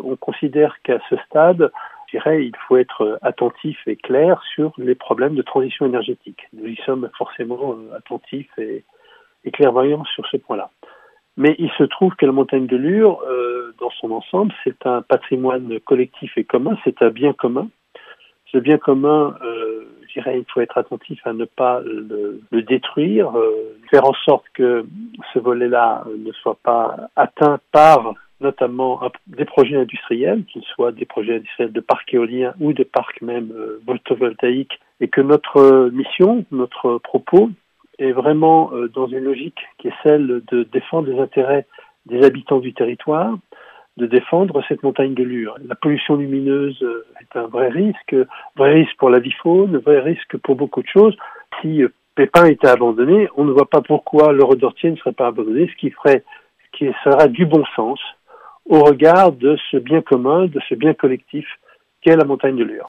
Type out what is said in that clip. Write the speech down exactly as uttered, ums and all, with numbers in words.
on considère qu'à ce stade, je dirais, il faut être attentif et clair sur les problèmes de transition énergétique. Nous y sommes forcément attentifs et, et clairvoyants sur ce point-là. Mais il se trouve que la montagne de Lure, euh, dans son ensemble, c'est un patrimoine collectif et commun, c'est un bien commun. Ce bien commun, euh, je dirais, il faut être attentif à ne pas le, le détruire, euh, faire en sorte que ce volet-là ne soit pas atteint par notamment des projets industriels, qu'ils soient des projets industriels de parcs éoliens ou de parcs même euh, photovoltaïques, et que notre mission, notre propos, est vraiment euh, dans une logique qui est celle de défendre les intérêts des habitants du territoire, de défendre cette montagne de Lure. La pollution lumineuse est un vrai risque, un vrai risque pour la vie faune, un vrai risque pour beaucoup de choses. Si Pépin était abandonné, on ne voit pas pourquoi le Redortier ne serait pas abandonné, ce qui ferait, ce qui serait du bon sens au regard de ce bien commun, de ce bien collectif qu'est la montagne de Lure.